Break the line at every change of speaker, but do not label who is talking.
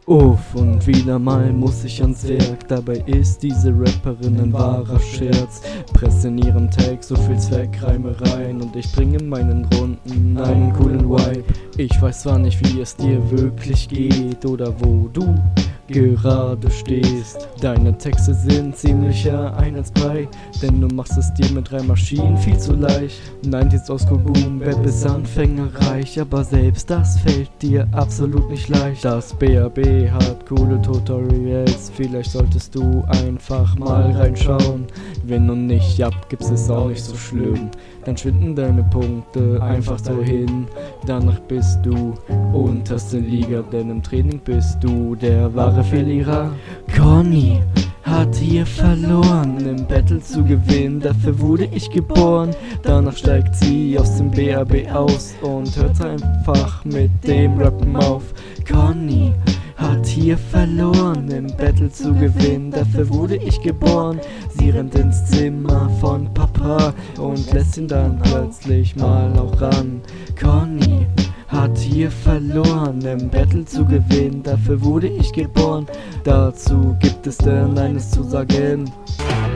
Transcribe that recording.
Uff, und wieder mal muss ich ans Werk. Dabei ist diese Rapperin ein wahrer Scherz. Presse in ihrem Tag so viel Zweckreimereien und ich bringe in meinen Runden einen coolen Vibe. Ich weiß zwar nicht, wie es dir wirklich geht oder wo du gerade stehst. Deine Texte sind ziemlicher Einheitsbrei, denn du machst es dir mit 3 Maschinen viel zu leicht. 90s Osco Boom, Web ist anfängerreich, aber selbst das fällt dir absolut nicht leicht. Das BAB hat coole Tutorials, vielleicht solltest du einfach mal reinschauen. Wenn du nicht abgibst, ist auch nicht so schlimm, dann schwinden deine Punkte einfach so hin. Danach bist du unterste Liga, denn im Training bist du der wahre Verlierer. Conny hat hier verloren, im Battle zu gewinnen, dafür wurde ich geboren. Danach steigt sie aus dem BAB aus und hört einfach mit dem Rappen auf. Conny hat hier verloren, im Battle zu gewinnen, dafür wurde ich geboren. Sie rennt ins Zimmer von Papa und lässt ihn dann plötzlich mal auch ran. Conny hat hier verloren, im Battle zu gewinnen, dafür wurde ich geboren. Dazu gibt es denn eines zu sagen.